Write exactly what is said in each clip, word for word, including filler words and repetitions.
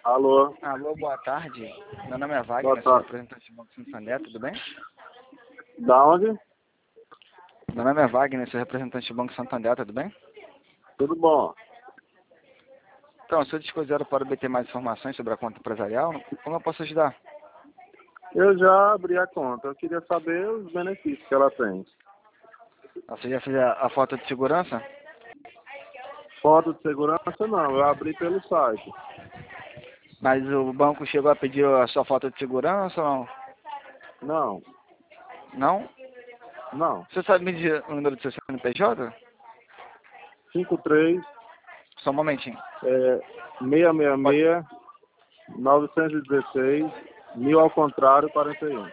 Alô? Alô, boa tarde. Meu nome é Boa Wagner, sou tarde. representante do Banco Santander, tudo bem? Da onde? Meu nome é Wagner, sou representante do Banco Santander, tudo bem? Tudo bom. Então, se eu dispuser para obter mais informações sobre a conta empresarial, como eu posso ajudar? Eu já abri a conta. Eu queria saber os benefícios que ela tem. Você já fez a, a foto de segurança? Foto de segurança não, eu abri pelo site. Mas o banco chegou a pedir a sua foto de segurança ou não? Não, Não? não. Você sabe me dizer o número do seu C N P J? cinco três Só um momentinho. é, seis seis Pode. seis, novecentos e dezesseis, mil ao contrário, quarenta e um.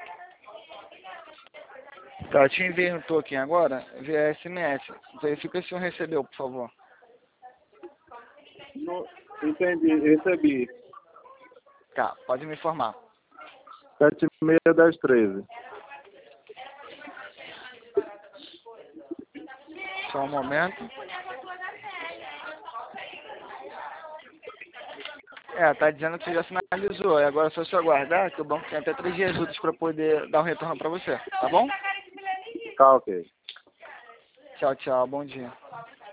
Tá, eu te enviei um token agora via S M S. Verifica se o recebeu, por favor. No- Entendi, recebi. Tá, pode me informar. sete seis um zero um três. Só um momento. É, tá dizendo que você já finalizou. E agora é só se aguardar que o banco tem até três dias úteis para poder dar um retorno para você. Tá bom? Tá ok. Tchau, tchau. Bom dia.